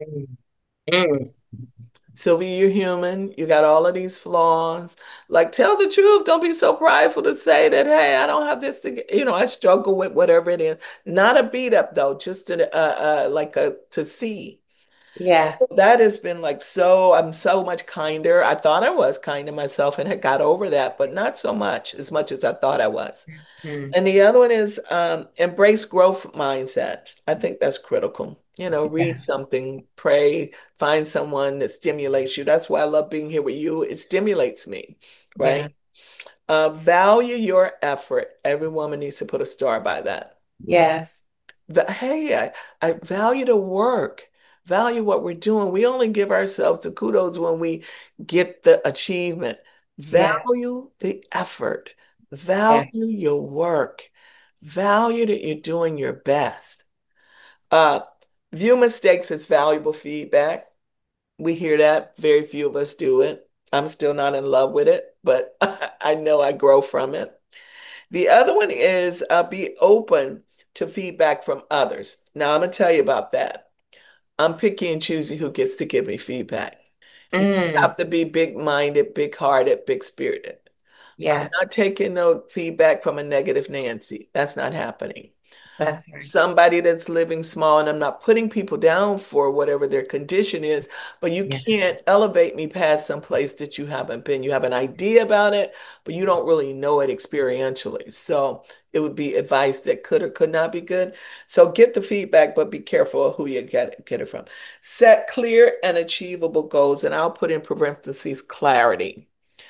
Mm. Sylvia, you're human. You got all of these flaws. Like, tell the truth. Don't be so prideful to say that, hey, I don't have this to get, you know, I struggle with whatever it is. Not a beat up, though, just to, uh, uh, like a, to see. Yeah. That has been like so, I'm so much kinder. I thought I was kind to myself and had got over that, but not so much, as much as I thought I was. Mm. And the other one is um, embrace growth mindset. I think that's critical. You know, read Yes. something, pray, find someone that stimulates you. That's why I love being here with you. It stimulates me, right? Yeah. Uh, value your effort. Every woman needs to put a star by that. Yes. But hey, I, I value the work, value what we're doing. We only give ourselves the kudos when we get the achievement. Yeah. Value the effort, Yeah. value your work, value that you're doing your best. Uh, view mistakes as valuable feedback. We hear that. Very few of us do it. I'm still not in love with it, but I know I grow from it. The other one is uh, be open to feedback from others. Now, I'm going to tell you about that. I'm picky and choosy who gets to give me feedback. You Mm. have to be big-minded, big-hearted, big-spirited. I'm Yes. not taking no feedback from a negative Nancy. That's not happening. That's right. Somebody that's living small, and I'm not putting people down for whatever their condition is, but you Yeah. can't elevate me past some place that you haven't been. You have an idea about it, but you don't really know it experientially. So it would be advice that could or could not be good. So get the feedback, but be careful of who you get it, get it from. Set clear and achievable goals, and I'll put in parentheses clarity.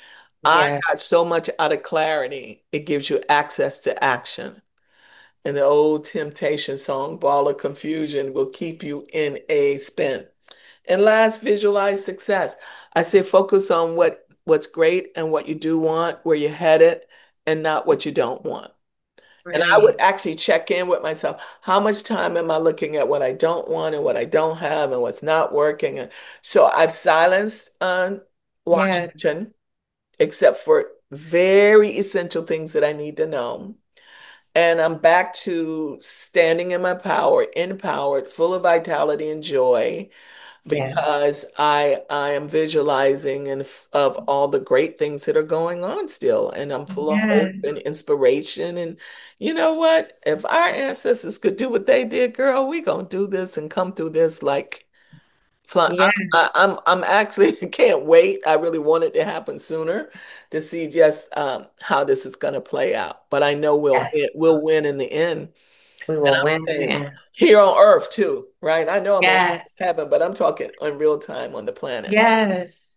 I Yeah. got so much out of clarity, it gives you access to action. And the old Temptation song, Ball of Confusion, will keep you in a spin. And last, visualize success. I say focus on what what's great and what you do want, where you're headed, and not what you don't want. And I Right. would actually check in with myself. How much time am I looking at what I don't want and what I don't have and what's not working? And so I've silenced uh, Yeah. Washington, except for very essential things that I need to know. And I'm back to standing in my power, empowered, full of vitality and joy Yes. because I I am visualizing and f- of all the great things that are going on still, and I'm full of hope Yes. and inspiration. And you know what? If our ancestors could do what they did, girl, we gonna do this and come through this like fly. I, Yes. I, I'm I'm actually can't wait. I really want it to happen sooner to see just um, how this is gonna play out. But I know we'll Yes. we'll win in the end. We And will I'm win in the saying end. here on Earth too, right? I know I'm on Yes. heaven, but I'm talking in real time on the planet. Yes.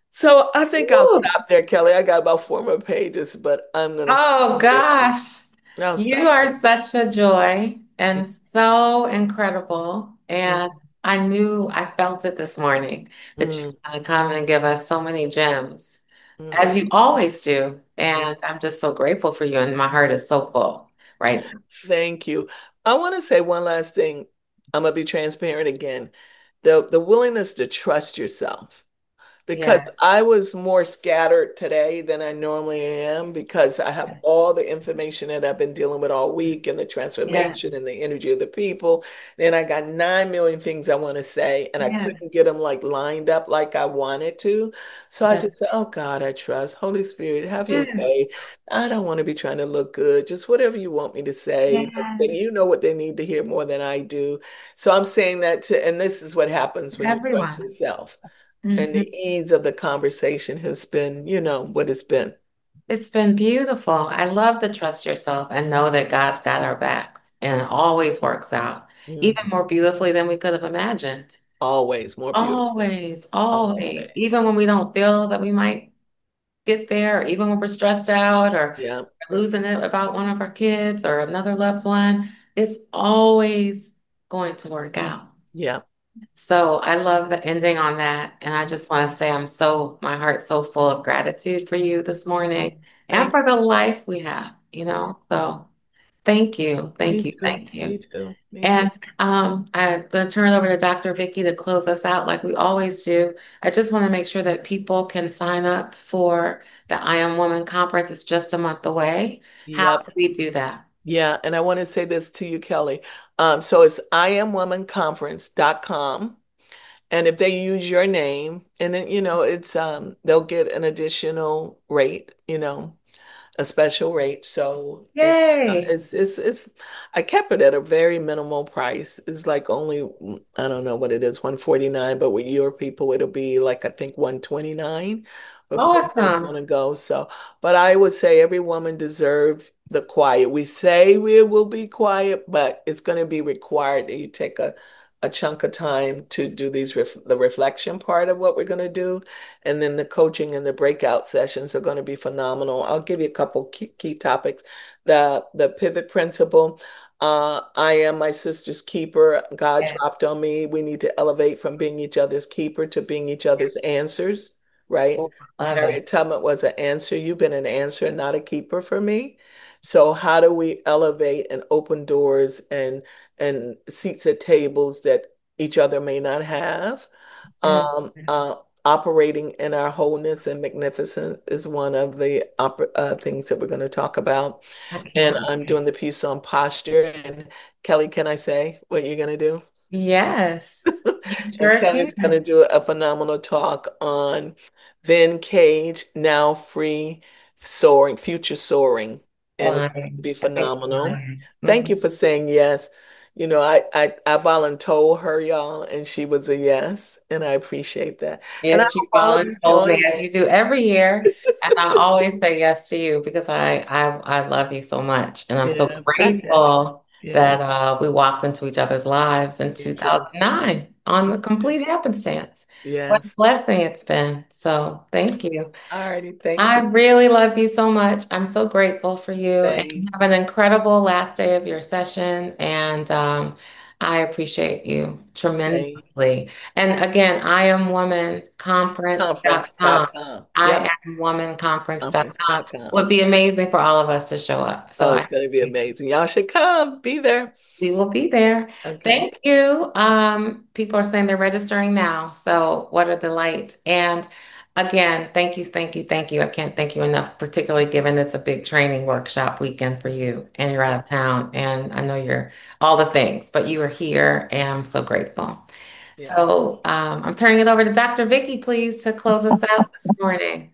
So I think I'll Woo. stop there, Kelly. I got about four more pages, but I'm gonna stop Oh there. gosh. I'll You stop are there. such a joy and so incredible. And I knew I felt it this morning that you Mm, were going to come and give us so many gems, mm, as you always do. mm. And I'm just so grateful for you. And my heart is so full right now. Thank you. I want to say one last thing. I'm gonna be transparent again. The the willingness to trust yourself. Yeah. Because I was more scattered today than I normally am because I have all the information that I've been dealing with all week and the Yeah. transformation and the energy of the people. Then I got nine million things I want to say and I couldn't Yes. get them like lined up like I wanted to. So I Yes. just said, oh God, I trust. Holy Spirit, have your Yes. way. I don't want to be trying to look good. Just whatever you want me to say. And Yes. you know what they need to hear more than I do. So I'm saying that to, and this is what happens when you trust Everyone. yourself. And Mhm. the ease of the conversation has been, you know, what it's been. It's been beautiful. I love to trust yourself and know that God's got our backs and it always works out, even Mhm. more beautifully than we could have imagined. Always more beautiful. Always, always. Always. Even when we don't feel that we might get there, or even when we're stressed out or Yeah. losing it about one of our kids or another loved one, it's always going to work out. Yeah. So I love the ending on that. And I just want to say I'm so, my heart's so full of gratitude for you this morning and Thank for the life we have, you you. know? So thank you, thank Me you, too. thank you. Me too. Me too. And um, I'm going to turn it over to Doctor Vicky to close us out like we always do. I just want to make sure that people can sign up for the I Am Woman conference. It's just a month away. How Yep. do we do that? Yeah. And I want to say this to you, Kelly. Um, so it's I am woman conference dot com. And if they use your name, and then, you know, it's um they'll get an additional rate, you know, a special rate. So it, uh, Yay. it's it's it's I kept it at a very minimal price. It's like only mm, I don't know what it is, one forty-nine, but with your people it'll be like I think one twenty-nine for people that Awesome. want to go. So, but I would say every woman deserves the quiet. We say we will be quiet, but it's going to be required that you take a a chunk of time to do these ref the reflection part of what we're going to do. And then the coaching and the breakout sessions are going to be phenomenal. I'll give you a couple key, key topics. The the pivot principle. Uh, I am my sister's keeper. God Yeah. dropped on me. We need to elevate from being each other's keeper to being each other's answers, right? Oh, love it. Harriet Tubman was an answer. You've been an answer, not a keeper for me. So how do we elevate and open doors and and seats at tables that each other may not have? Mm. Um, uh, operating in our wholeness and magnificence is one of the oper uh, things that we're going to talk about. I And can't I'm wait. doing the piece on posture. And Kelly, can I say what you're going to do? Yes, you And sure Kelly's going to can. do a phenomenal talk on then cage, now free, soaring, future soaring. And it's going to Flying. be I think phenomenal. flying. Thank Mhm. you for saying yes. You know, I, I, I voluntold her, y'all, and she was a yes. And I appreciate that. And I Yes, you hope all of you voluntold me join as me. you do every year. And I always say yes to you because I, I I love you so much. And I'm so Yeah, back at you. grateful Yeah, that uh, we walked into each other's lives in me too. two thousand nine on Me the too. complete happenstance. What a Yes. blessing it's been. So thank you. All righty. Thank I you. really love you so much. I'm so grateful for you and you Same. have an incredible last day of your session. And um, I appreciate you Same. tremendously. And again, I am woman conference dot com. Conference dot com. I Yep. am woman conference dot com. Conference dot com. Would be amazing for all of us to show up. So Oh, I it's going to be amazing. Y'all should come. Be there. we will be there. Okay. Thank you. Um, people are saying they're registering now. So what a delight. And Again, thank you, thank you, thank you. I can't thank you enough, particularly given it's a big training workshop weekend for you and you're out of town. And I know you're all the things, but you are here and I'm so grateful. Yeah. So um, I'm turning it over to Doctor Vicky, please, to close us out this morning.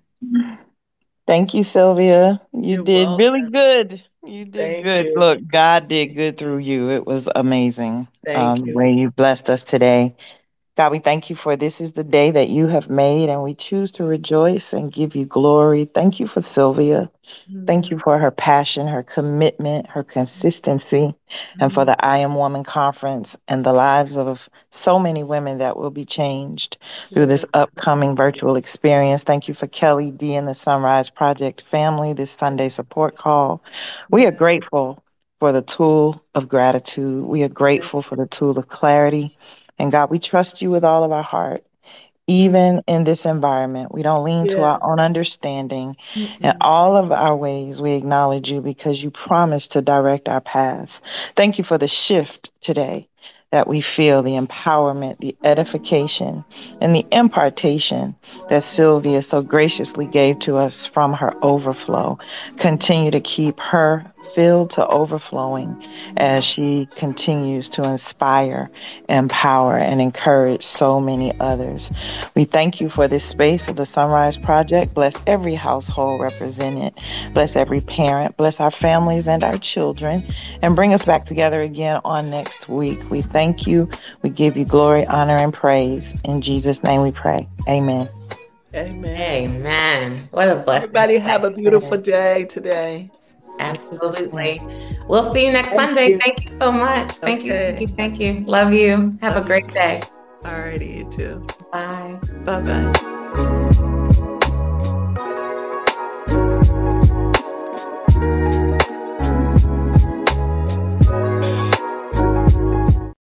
Thank you, Sylvia. You You're did welcome. really good. You did Thank good. you. Look, God did good through you. It was amazing, um, Thank the you. way you blessed us today. God, we thank you for this is the day that you have made, and we choose to rejoice and give you glory. Thank you for Sylvia. Thank Mhm. you for her passion, her commitment, her consistency, and for Mhm. the I Am Woman Conference and the lives of so many women that will be changed through Yeah. this upcoming virtual experience. Thank you for Kelly D and the Sunrise Project family, this Sunday support call. We are Yeah. grateful for the tool of gratitude. We are Yeah. grateful for the tool of clarity. And God, we trust you with all of our heart. Mm. Even in this environment, we don't lean to our Yes. own understanding. In Mm-mm. all of our ways, we acknowledge you because you promised to direct our paths. Thank you for the shift today that we feel, the empowerment, the edification, and the impartation that Sylvia so graciously gave to us from her overflow. Continue to keep her filled to overflowing as she continues to inspire, empower, and encourage so many others. We thank you for this space of the Sunrise Project. Bless every household represented. Bless every parent. Bless our families and our children. And bring us back together again on next week. We thank you. We give you glory, honor, and praise. In Jesus' name we pray. Amen. Amen. Amen. What a blessing. Everybody have a beautiful day today. Absolutely. We'll see you next Thank Sunday. you. Thank you so much. Thank you, thank you, Okay. thank you. Love you. Have a Love you great too. day. All righty, you too. Bye. Bye bye.